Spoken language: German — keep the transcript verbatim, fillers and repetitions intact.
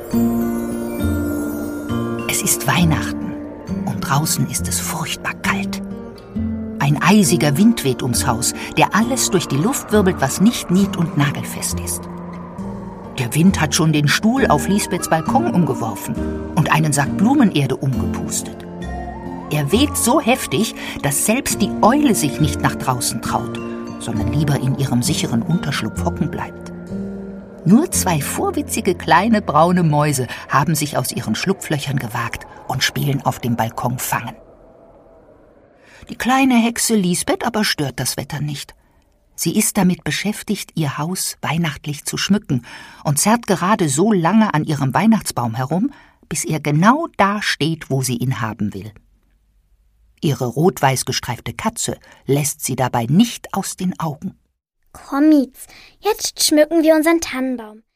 Es ist Weihnachten und draußen ist es furchtbar kalt. Ein eisiger Wind weht ums Haus, der alles durch die Luft wirbelt, was nicht nied- und nagelfest ist. Der Wind hat schon den Stuhl auf Lisbeths Balkon umgeworfen und einen Sack Blumenerde umgepustet. Er weht so heftig, dass selbst die Eule sich nicht nach draußen traut, sondern lieber in ihrem sicheren Unterschlupf hocken bleibt. Nur zwei vorwitzige kleine braune Mäuse haben sich aus ihren Schlupflöchern gewagt und spielen auf dem Balkon Fangen. Die kleine Hexe Lisbeth aber stört das Wetter nicht. Sie ist damit beschäftigt, ihr Haus weihnachtlich zu schmücken und zerrt gerade so lange an ihrem Weihnachtsbaum herum, bis er genau da steht, wo sie ihn haben will. Ihre rot-weiß gestreifte Katze lässt sie dabei nicht aus den Augen. Komm, Mietz, jetzt schmücken wir unseren Tannenbaum.